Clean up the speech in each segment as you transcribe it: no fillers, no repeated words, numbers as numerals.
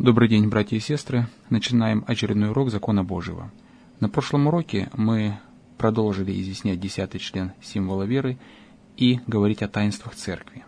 Добрый день, братья и сестры. Начинаем очередной урок Закона Божьего. На прошлом уроке мы продолжили изъяснять 10-й член символа веры и говорить о таинствах Церкви.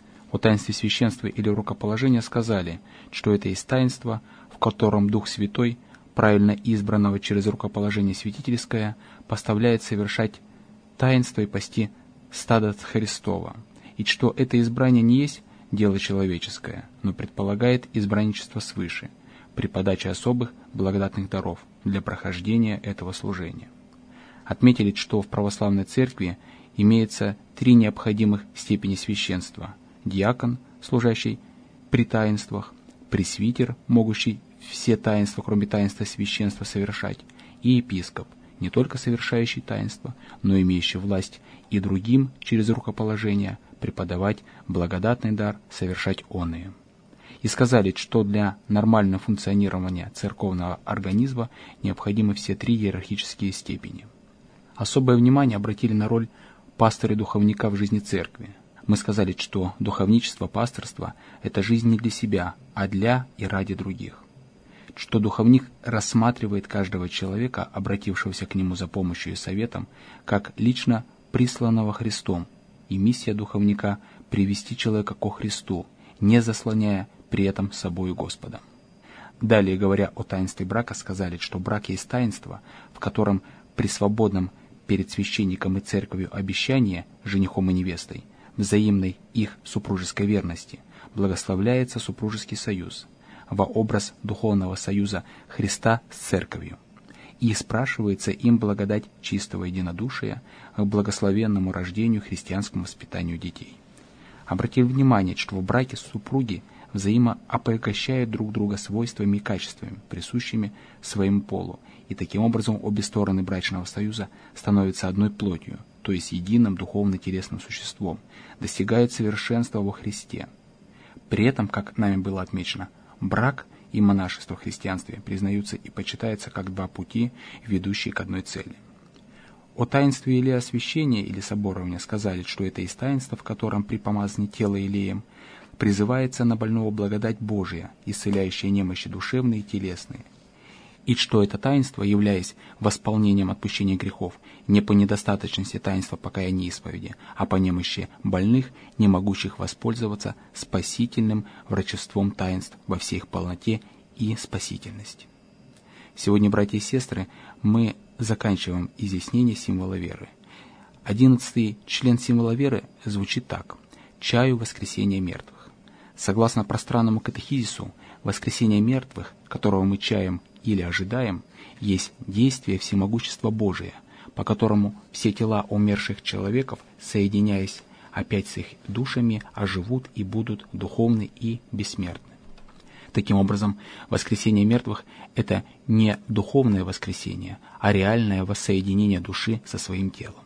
О таинстве священства или рукоположения сказали, что это есть таинство, в котором Дух Святой, правильно избранного через рукоположение святительское, поставляет совершать таинство и пасти стадо Христова, и что это избрание не есть дело человеческое, но предполагает избранничество свыше, при подаче особых благодатных даров для прохождения этого служения. Отметили, что в православной церкви имеется 3 необходимых степени священства: диакон, служащий при таинствах, пресвитер, могущий все таинства, кроме таинства священства, совершать, и епископ, не только совершающий таинства, но имеющий власть и другим через рукоположение преподавать благодатный дар, совершать оные. И сказали, что для нормального функционирования церковного организма необходимы все 3 иерархические степени. Особое внимание обратили на роль пастыря и духовника в жизни церкви. Мы сказали, что духовничество, пасторство – это жизнь не для себя, а для и ради других. Что духовник рассматривает каждого человека, обратившегося к нему за помощью и советом, как лично присланного Христом, и миссия духовника – привести человека ко Христу, не заслоняя при этом собою Господа. Далее, говоря о таинстве брака, сказали, что брак есть таинство, в котором при свободном перед священником и церковью обещании, женихом и невестой, взаимной их супружеской верности, благословляется супружеский союз, во образ духовного союза Христа с церковью, и спрашивается им благодать чистого единодушия к благословенному рождению, христианскому воспитанию детей. Обратили внимание, что в браке супруги взаимообогащают друг друга свойствами и качествами, присущими своему полу, и таким образом обе стороны брачного союза становятся одной плотью, то есть единым духовно-телесным существом, достигают совершенства во Христе. При этом, как нами было отмечено, брак и монашество в христианстве признаются и почитаются как 2 пути, ведущие к одной цели. О таинстве или освящения или соборования сказали, что это есть таинство, в котором при помазании тела елеем призывается на больного благодать Божия, исцеляющая немощи душевные и телесные, и что это таинство, являясь восполнением отпущения грехов, не по недостаточности таинства покаяния и исповеди, а по немощи больных, не могущих воспользоваться спасительным врачеством таинств во всей их полноте и спасительности. Сегодня, братья и сестры, мы заканчиваем изъяснение символа веры. 11-й член символа веры звучит так: «Чаю воскресения мертвых». Согласно пространному катехизису, воскресение мертвых, которого мы чаем или ожидаем, есть действие всемогущества Божия, по которому все тела умерших человеков, соединяясь опять с их душами, оживут и будут духовны и бессмертны. Таким образом, воскресение мертвых – это не духовное воскресение, а реальное воссоединение души со своим телом.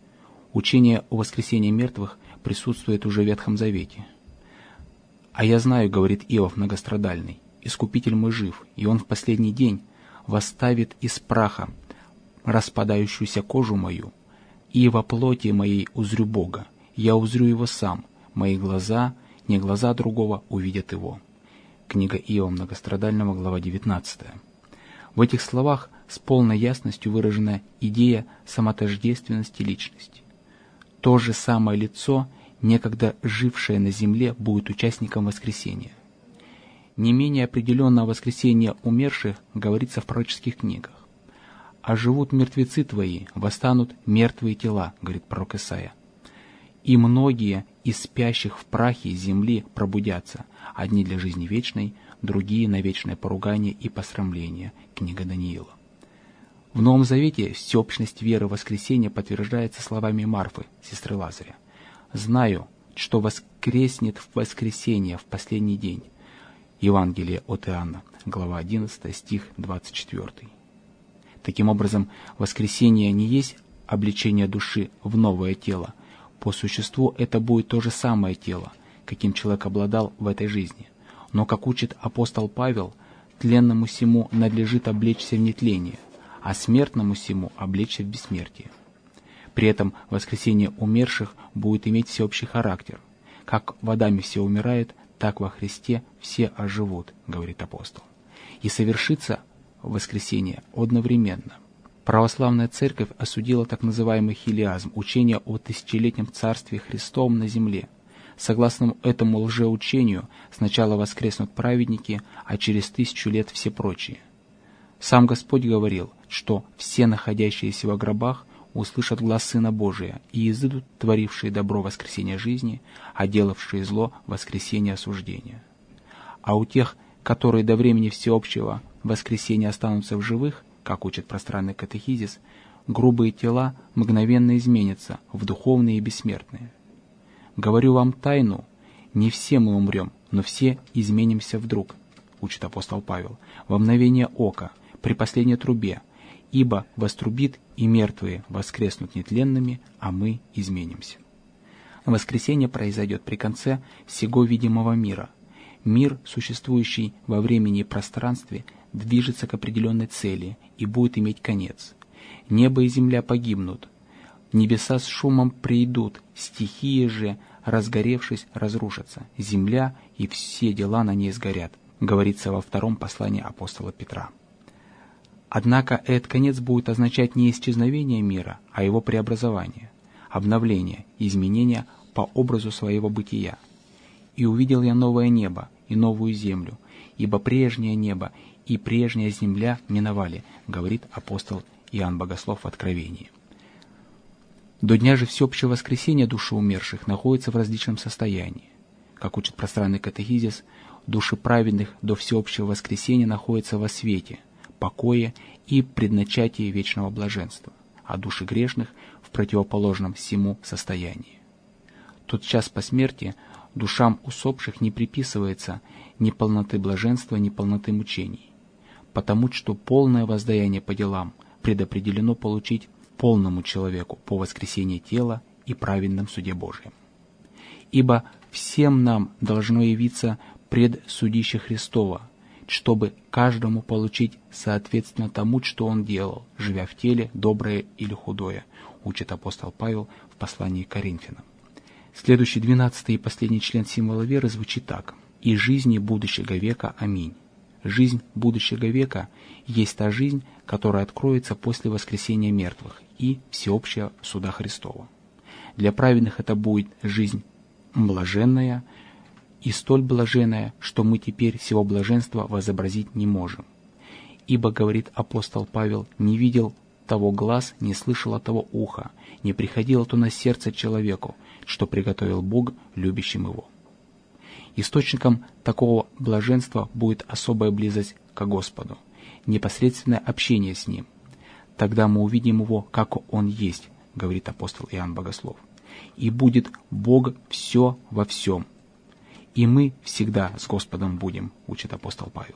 Учение о воскресении мертвых присутствует уже в Ветхом Завете. «А я знаю, — говорит Иов многострадальный, — Искупитель мой жив, и он в последний день восставит из праха распадающуюся кожу мою, и во плоти моей узрю Бога, я узрю его сам, мои глаза, не глаза другого, увидят его». Книга Иова многострадального, глава 19. В этих словах с полной ясностью выражена идея самотождественности личности. То же самое лицо, некогда жившее на земле, будет участником воскресения. Не менее определенно о воскресении умерших говорится в пророческих книгах. «Оживут мертвецы твои, восстанут мертвые тела», — говорит пророк Исаия. «И многие из спящих в прахе земли пробудятся, одни для жизни вечной, другие на вечное поругание и посрамление». Книга Даниила. В Новом Завете всеобщность веры в воскресение подтверждается словами Марфы, сестры Лазаря: «Знаю, что воскреснет в воскресенье в последний день». Евангелие от Иоанна, глава 11, стих 24. Таким образом, воскресение не есть облечение души в новое тело. По существу это будет то же самое тело, каким человек обладал в этой жизни. Но, как учит апостол Павел, тленному сему надлежит облечься в нетление, а смертному сему облечься в бессмертие. При этом воскресение умерших будет иметь всеобщий характер. Как в Адаме все умирают, так во Христе все оживут, говорит апостол. И совершится воскресение одновременно. Православная Церковь осудила так называемый хилиазм, учение о тысячелетнем Царстве Христовом на земле. Согласно этому лжеучению, сначала воскреснут праведники, а через 1000 лет все прочие. Сам Господь говорил, что все находящиеся во гробах услышат глас Сына Божия и изыдут творившие добро воскресения жизни, а делавшие зло воскресения осуждения. А у тех, которые до времени всеобщего воскресения останутся в живых, как учит пространный катехизис, грубые тела мгновенно изменятся в духовные и бессмертные. «Говорю вам тайну, не все мы умрем, но все изменимся вдруг», учит апостол Павел, «во мгновение ока, при последней трубе, ибо вострубит, и мертвые воскреснут нетленными, а мы изменимся». Воскресение произойдет при конце сего видимого мира. Мир, существующий во времени и пространстве, движется к определенной цели и будет иметь конец. Небо и земля погибнут, небеса с шумом придут, стихии же, разгоревшись, разрушатся, земля и все дела на ней сгорят, говорится во втором послании апостола Петра. Однако этот конец будет означать не исчезновение мира, а его преобразование, обновление, изменение по образу своего бытия. «И увидел я новое небо и новую землю, ибо прежнее небо и прежняя земля миновали», говорит апостол Иоанн Богослов в Откровении. До дня же всеобщего воскресения души умерших находятся в различном состоянии. Как учит пространный катехизис, души праведных до всеобщего воскресения находятся во свете, покое и предначатии вечного блаженства, а души грешных в противоположном сему состоянии. Тот час по смерти душам усопших не приписывается ни полноты блаженства, ни полноты мучений, потому что полное воздаяние по делам предопределено получить полному человеку по воскресении тела и праведном суде Божьем. Ибо всем нам должно явиться пред судище Христова, чтобы каждому получить соответственно тому, что он делал, живя в теле, доброе или худое, учит апостол Павел в послании к Коринфянам. Следующий 12 и последний член символа веры звучит так: «И жизни будущего века. Аминь». Жизнь будущего века есть та жизнь, которая откроется после воскресения мертвых и всеобщего суда Христова. Для праведных это будет жизнь блаженная, и столь блаженная, что мы теперь сего блаженства возобразить не можем. Ибо, говорит апостол Павел, не видел того глаз, не слышало того уха, не приходило то на сердце человеку, что приготовил Бог любящим его. Источником такого блаженства будет особая близость к Господу, непосредственное общение с Ним. Тогда мы увидим Его, как Он есть, говорит апостол Иоанн Богослов. И будет Бог все во всем. И мы всегда с Господом будем, учит апостол Павел.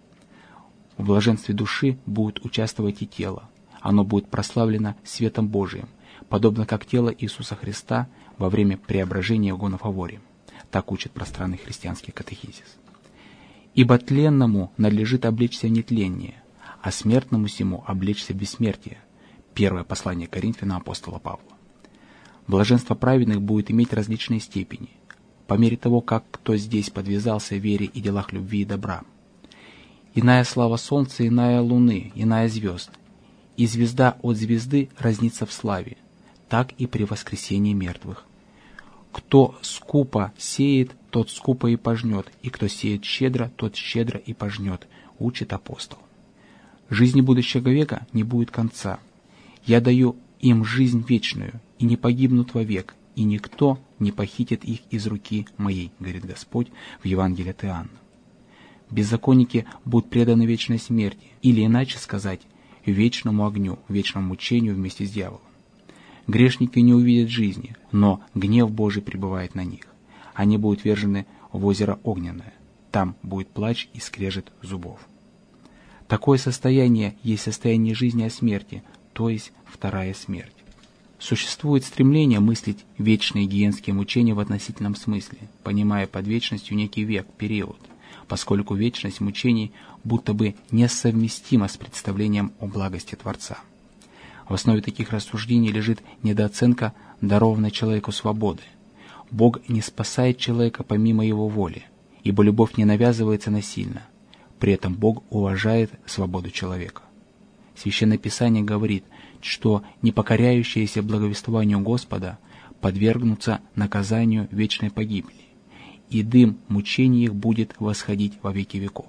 В блаженстве души будет участвовать и тело. Оно будет прославлено светом Божиим, подобно как тело Иисуса Христа во время преображения в гонофаворе. Так учит пространный христианский катехизис. «Ибо тленному надлежит облечься в нетление, а смертному сему облечься в бессмертие». Первое послание к Коринфянам апостола Павла. Блаженство праведных будет иметь различные степени, по мере того, как кто здесь подвязался в вере и делах любви и добра. Иная слава солнца, иная луны, иная звезд, и звезда от звезды разнится в славе, так и при воскресении мертвых. Кто скупо сеет, тот скупо и пожнет, и кто сеет щедро, тот щедро и пожнет, учит апостол. Жизни будущего века не будет конца. Я даю им жизнь вечную, и не погибнут вовек, и никто не похитит их из руки моей, говорит Господь в Евангелии от Иоанна. Беззаконники будут преданы вечной смерти, или иначе сказать, вечному огню, вечному мучению вместе с дьяволом. Грешники не увидят жизни, но гнев Божий пребывает на них. Они будут вержены в озеро огненное. Там будет плач и скрежет зубов. Такое состояние есть состояние жизни о смерти, то есть вторая смерть. Существует стремление мыслить вечные гиенские мучения в относительном смысле, понимая под вечностью некий век, период, поскольку вечность мучений будто бы несовместима с представлением о благости Творца. В основе таких рассуждений лежит недооценка дарованной человеку свободы. Бог не спасает человека помимо его воли, ибо любовь не навязывается насильно. При этом Бог уважает свободу человека. Священное Писание говорит, что непокоряющиеся благовествованию Господа подвергнутся наказанию вечной погибели, и дым мучений их будет восходить во веки веков.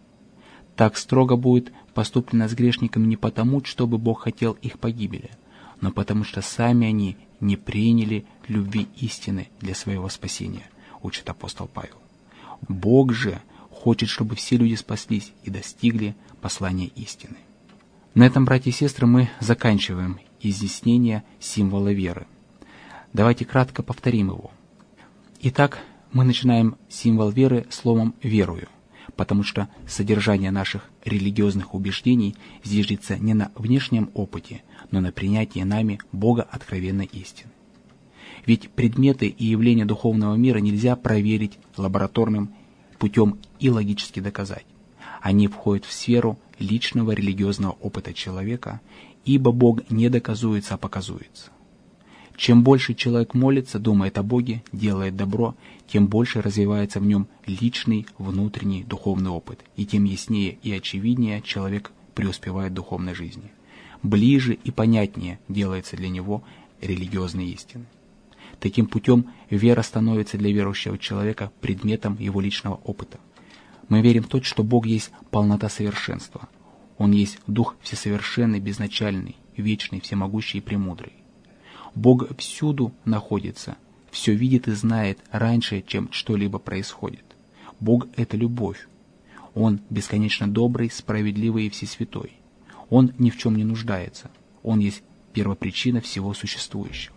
Так строго будет поступлено с грешниками не потому, чтобы Бог хотел их погибели, но потому что сами они не приняли любви истины для своего спасения, учит апостол Павел. Бог же хочет, чтобы все люди спаслись и достигли послания истины. На этом, братья и сестры, мы заканчиваем изъяснение символа веры. Давайте кратко повторим его. Итак, мы начинаем символ веры словом «верую», потому что содержание наших религиозных убеждений зиждется не на внешнем опыте, но на принятии нами Бога откровенной истины. Ведь предметы и явления духовного мира нельзя проверить лабораторным путем и логически доказать. Они входят в сферу личного религиозного опыта человека, ибо Бог не доказуется, а показуется. Чем больше человек молится, думает о Боге, делает добро, тем больше развивается в нем личный внутренний духовный опыт, и тем яснее и очевиднее человек преуспевает в духовной жизни. Ближе и понятнее делается для него религиозные истины. Таким путем вера становится для верующего человека предметом его личного опыта. Мы верим в то, что Бог есть полнота совершенства. Он есть Дух всесовершенный, безначальный, вечный, всемогущий и премудрый. Бог всюду находится, все видит и знает раньше, чем что-либо происходит. Бог — это любовь. Он бесконечно добрый, справедливый и всесвятой. Он ни в чем не нуждается. Он есть первопричина всего существующего.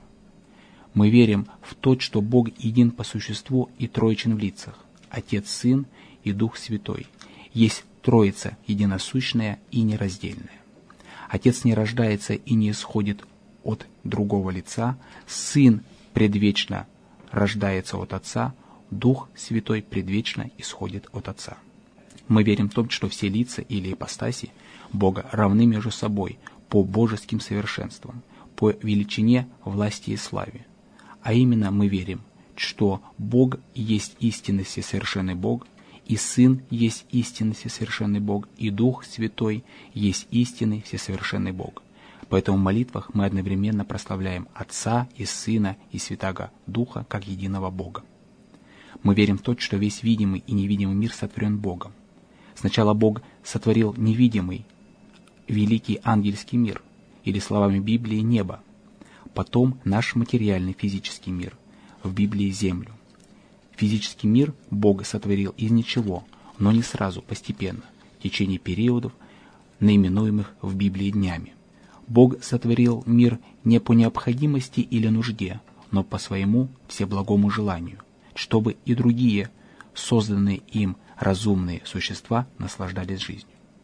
Мы верим в то, что Бог един по существу и троичен в лицах. Отец, Сын и Дух Святой. Есть Троица единосущная и нераздельная. Отец не рождается и не исходит от другого лица, Сын предвечно рождается от Отца, Дух Святой предвечно исходит от Отца. Мы верим в то, что все лица или ипостаси Бога равны между собой по божеским совершенствам, по величине, власти и славе. А именно мы верим, что Бог есть истинный всесовершенный Бог, и Сын есть истинный всесовершенный Бог, и Дух Святой есть истинный всесовершенный Бог. Поэтому в молитвах мы одновременно прославляем Отца и Сына и Святаго Духа как единого Бога. Мы верим в то, что весь видимый и невидимый мир сотворен Богом. Сначала Бог сотворил невидимый, великий ангельский мир, или словами Библии небо. Потом наш материальный физический мир, в Библии землю. Физический мир Бог сотворил из ничего, но не сразу, постепенно, в течение периодов, наименуемых в Библии днями. Бог сотворил мир не по необходимости или нужде, но по своему всеблагому желанию, чтобы и другие, созданные им разумные существа, наслаждались жизнью.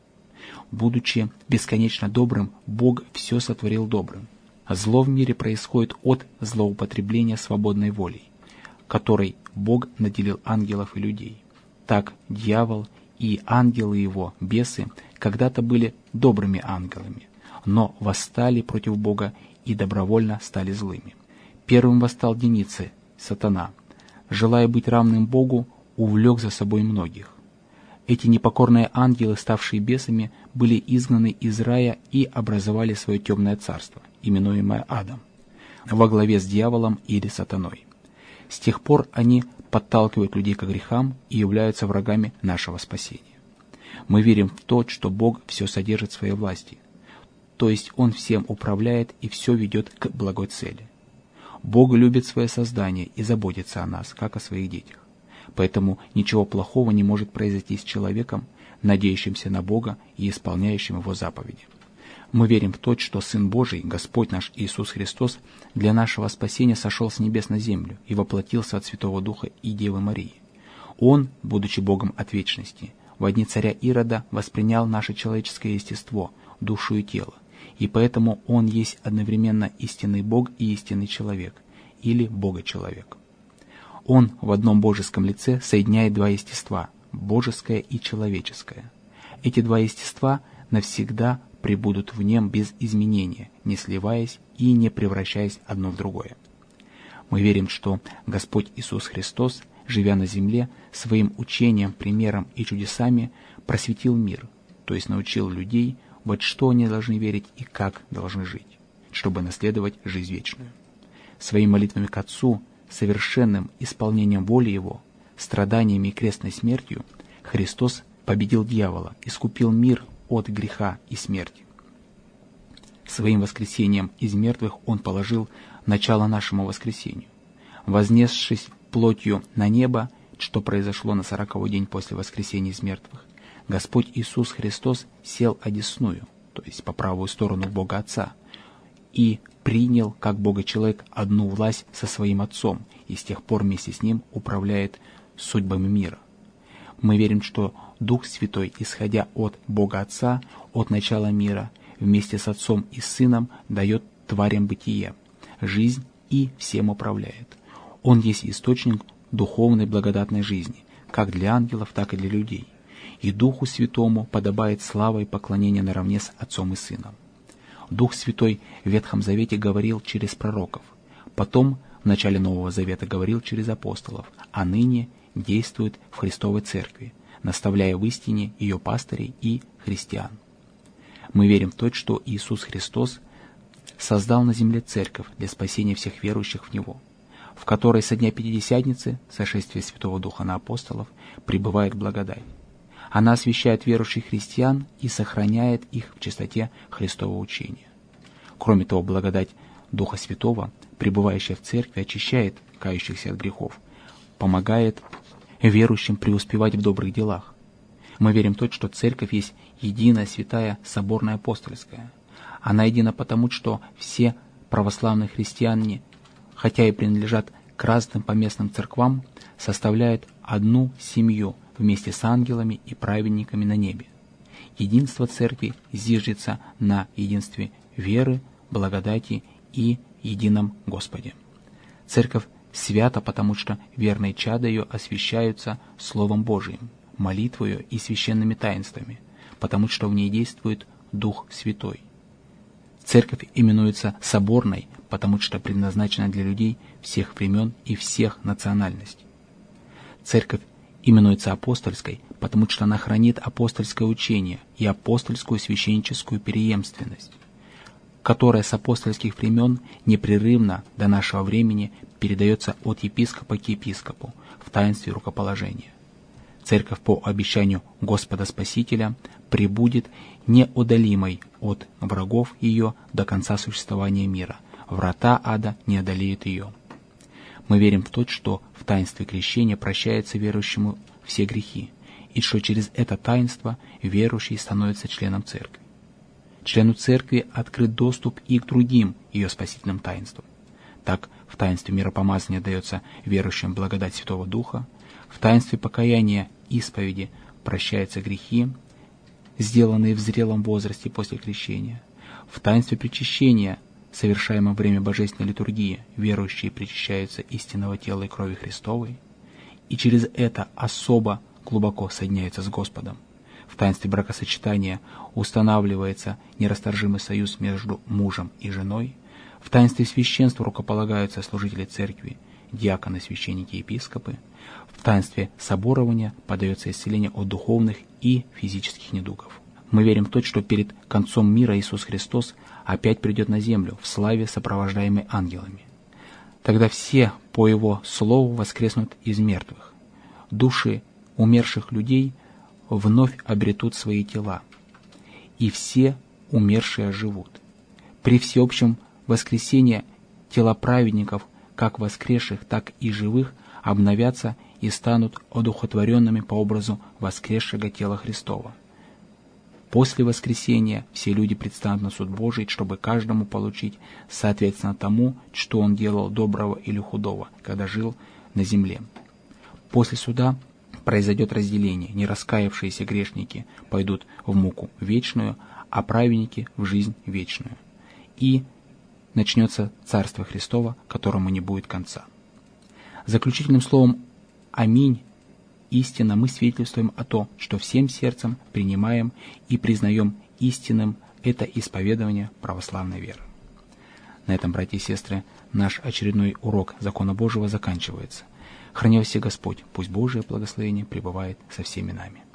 Будучи бесконечно добрым, Бог все сотворил добрым. Зло в мире происходит от злоупотребления свободной волей, которой Бог наделил ангелов и людей. Так дьявол и ангелы его, бесы, когда-то были добрыми ангелами, но восстали против Бога и добровольно стали злыми. Первым восстал Деницы, сатана. Желая быть равным Богу, увлек за собой многих. Эти непокорные ангелы, ставшие бесами, были изгнаны из рая и образовали свое темное царство, именуемое Адом, во главе с дьяволом или сатаной. С тех пор они подталкивают людей к грехам и являются врагами нашего спасения. Мы верим в то, что Бог все содержит в своей власти, то есть Он всем управляет и все ведет к благой цели. Бог любит свое создание и заботится о нас, как о своих детях. Поэтому ничего плохого не может произойти с человеком, надеющимся на Бога и исполняющим Его заповеди. Мы верим в то, что Сын Божий, Господь наш Иисус Христос, для нашего спасения сошел с небес на землю и воплотился от Святого Духа и Девы Марии. Он, будучи Богом от вечности, во дни царя Ирода воспринял наше человеческое естество, душу и тело, и поэтому Он есть одновременно истинный Бог и истинный человек, или Бога-человек. Он в одном божеском лице соединяет два естества – божеское и человеческое. Эти два естества навсегда пребудут в нем без изменения, не сливаясь и не превращаясь одно в другое. Мы верим, что Господь Иисус Христос живя на земле, своим учением, примером и чудесами просветил мир, то есть научил людей, во что они должны верить и как должны жить, чтобы наследовать жизнь вечную. Своими молитвами к Отцу, совершенным исполнением воли Его, страданиями и крестной смертью, Христос победил дьявола, искупил мир от греха и смерти. Своим воскресением из мертвых Он положил начало нашему воскресению. Вознесшись плотью на небо, что произошло на 40-й день после воскресения из мертвых, Господь Иисус Христос сел одесную, то есть по правую сторону Бога Отца, и принял, как Бога-человек, одну власть со своим Отцом, и с тех пор вместе с Ним управляет судьбами мира. Мы верим, что Дух Святой, исходя от Бога Отца, от начала мира, вместе с Отцом и Сыном дает тварям бытие, жизнь и всем управляет. Он есть источник духовной благодатной жизни, как для ангелов, так и для людей. И Духу Святому подобает слава и поклонение наравне с Отцом и Сыном. Дух Святой в Ветхом Завете говорил через пророков, потом в начале Нового Завета говорил через апостолов, а ныне действует в Христовой Церкви, наставляя в истине ее пастырей и христиан. Мы верим в то, что Иисус Христос создал на земле церковь для спасения всех верующих в Него, в которой со дня Пятидесятницы, сошествия Святого Духа на апостолов, пребывает благодать. Она освящает верующих христиан и сохраняет их в чистоте Христового учения. Кроме того, благодать Духа Святого, пребывающая в церкви, очищает кающихся от грехов, помогает верующим преуспевать в добрых делах. Мы верим в то, что церковь есть единая, святая, соборная, апостольская. Она едина потому, что все православные христиане, хотя и принадлежат к разным поместным церквам, составляют одну семью вместе с ангелами и праведниками на небе. Единство церкви зиждется на единстве веры, благодати и едином Господе. Церковь свята, потому что верные чада ее освящаются Словом Божиим, молитвою и священными таинствами, потому что в ней действует Дух Святой. Церковь именуется соборной, потому что предназначена для людей всех времен и всех национальностей. Церковь именуется апостольской, потому что она хранит апостольское учение и апостольскую священническую преемственность, которая с апостольских времен непрерывно до нашего времени передается от епископа к епископу в таинстве рукоположения. Церковь по обещанию Господа Спасителя пребудет неодолимой от врагов ее до конца существования мира. Врата ада не одолеют ее. Мы верим в то, что в таинстве крещения прощаются верующему все грехи, и что через это таинство верующий становится членом церкви. Члену церкви открыт доступ и к другим ее спасительным таинствам. Так, в таинстве миропомазания дается верующим благодать Святого Духа, в таинстве покаяния исповеди прощаются грехи, сделанные в зрелом возрасте после крещения, в таинстве причащения, совершаемом во время божественной литургии, верующие причащаются истинного тела и крови Христовой, и через это особо глубоко соединяются с Господом. В таинстве бракосочетания устанавливается нерасторжимый союз между мужем и женой, в таинстве священства рукополагаются служители церкви, диаконы, священники, епископы, в таинстве соборования подается исцеление от духовных и физических недугов. Мы верим в то, что перед концом мира Иисус Христос опять придет на землю в славе, сопровождаемой ангелами. Тогда все по Его слову воскреснут из мертвых. Души умерших людей вновь обретут свои тела, и все умершие оживут. При всеобщем воскресении тела праведников, как воскресших, так и живых, обновятся и станут одухотворенными по образу воскресшего тела Христова. После воскресения все люди предстанут на суд Божий, чтобы каждому получить соответственно тому, что он делал доброго или худого, когда жил на земле. После суда произойдет разделение, нераскаявшиеся грешники пойдут в муку вечную, а праведники в жизнь вечную. И начнется Царство Христово, которому не будет конца. Заключительным словом «Аминь» истинно мы свидетельствуем о том, что всем сердцем принимаем и признаем истинным это исповедование православной веры. На этом, братья и сестры, наш очередной урок Закона Божьего заканчивается. Храни вас все Господь, пусть Божие благословение пребывает со всеми нами.